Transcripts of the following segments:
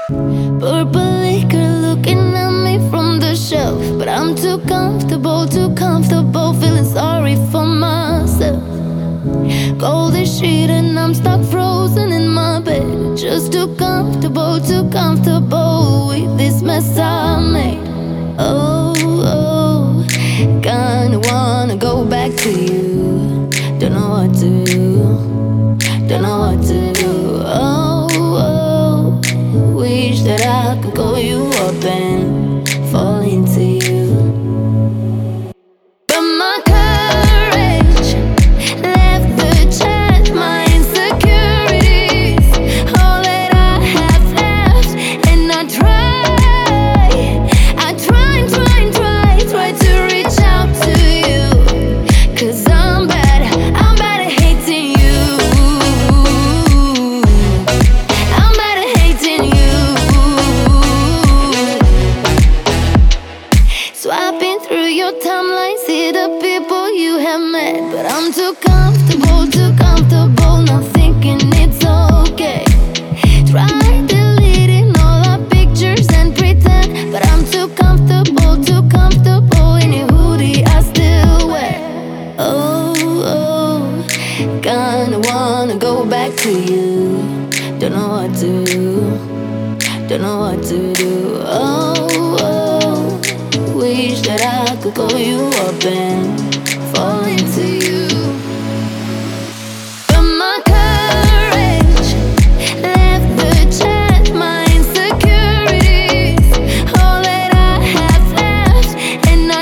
Purple liquor looking at me from the shelf, but I'm too comfortable, feeling sorry for myself. Cold as shit and I'm stuck frozen in my bed. Just too comfortable with this mess I made. Oh, oh, kinda wanna go back to you. Don't know what to do, don't know what to do. Oh, oh, wish that I could call you up and fall into you. But my courage left the chat, my insecurities, all that I have left. And I try to reach out to you. 'Cause I'm bad at hating you. I'm bad at hating you. Swapping through your timeline, see the people you have met. But I'm too comfortable, not thinking it's okay. Try deleting all our pictures and pretend, but I'm too comfortable in a hoodie I still wear. Oh, oh, kinda wanna go back to you. Don't know what to do, don't know what to do. Oh, oh, wish that I could call you up and fall into you. But my courage left the chat, my insecurities, all that I have left. And I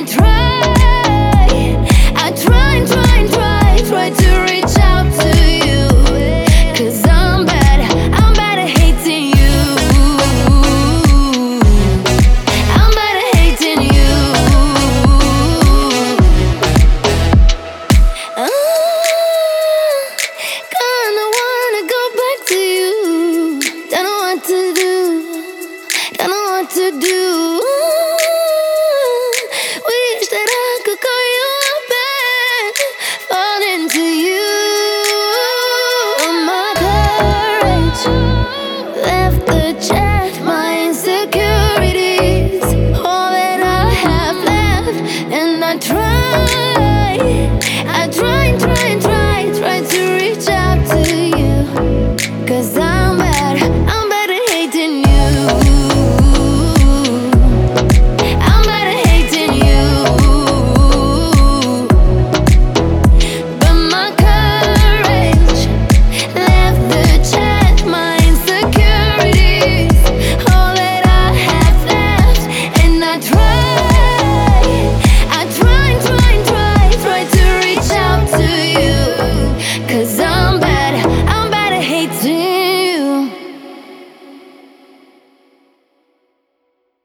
try to reach out to you. 'Cause I'm bad at hating you. I'm bad at hating you. Kinda wanna go back to you. Don't know what to do, don't know what to do. Wish that I could call you up and fall into you. My courage left